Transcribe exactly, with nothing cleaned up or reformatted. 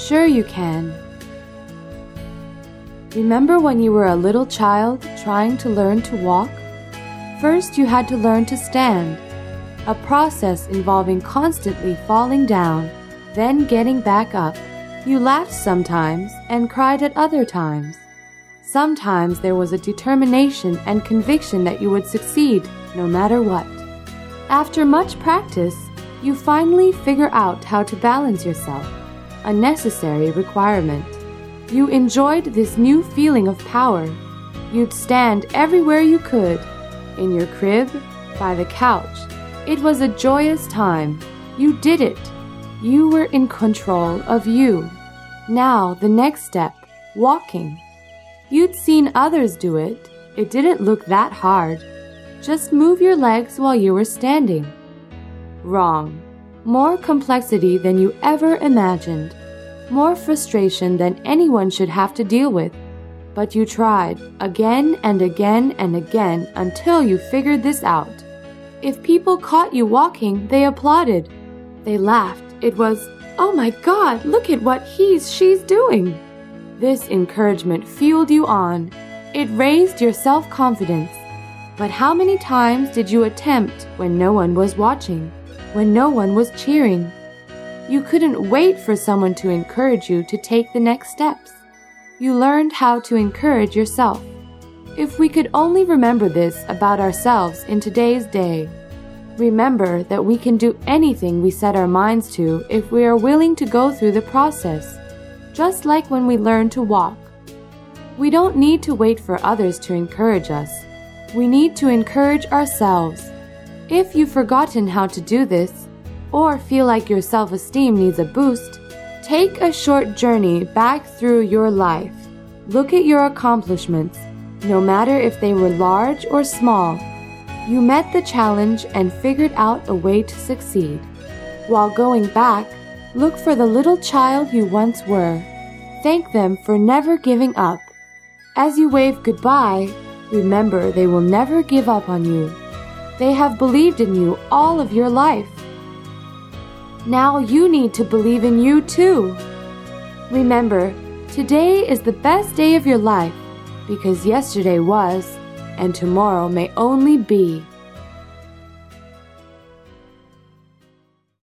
Sure you can. Remember when you were a little child trying to learn to walk? First, you had to learn to stand, a process involving constantly falling down, then getting back up. You laughed sometimes and cried at other times. Sometimes there was a determination and conviction that you would succeed no matter what. After much practice, you finally figure out how to balance yourself, a necessary requirement. You enjoyed this new feeling of power. You'd stand everywhere you could, in your crib, by the couch. It was a joyous time. You did it. You were in control of you. Now, the next step, walking. You'd seen others do it. It didn't look that hard. Just move your legs while you were standing. Wrong. More complexity than you ever imagined. More frustration than anyone should have to deal with. But you tried, again and again and again, until you figured this out. If people caught you walking, they applauded. They laughed. It was, "Oh my God, look at what he's, she's doing." This encouragement fueled you on. It raised your self-confidence. But how many times did you attempt when no one was watching, when no one was cheering? You couldn't wait for someone to encourage you to take the next steps. You learned how to encourage yourself. If we could only remember this about ourselves in today's day. Remember that we can do anything we set our minds to if we are willing to go through the process, just like when we learn to walk. We don't need to wait for others to encourage us. We need to encourage ourselves. If you've forgotten how to do this, or feel like your self-esteem needs a boost, take a short journey back through your life. Look at your accomplishments, no matter if they were large or small. You met the challenge and figured out a way to succeed. While going back, look for the little child you once were. Thank them for never giving up. As you wave goodbye, remember they will never give up on you. They have believed in you all of your life. Now you need to believe in you too. Remember, today is the best day of your life because yesterday was, and tomorrow may only be.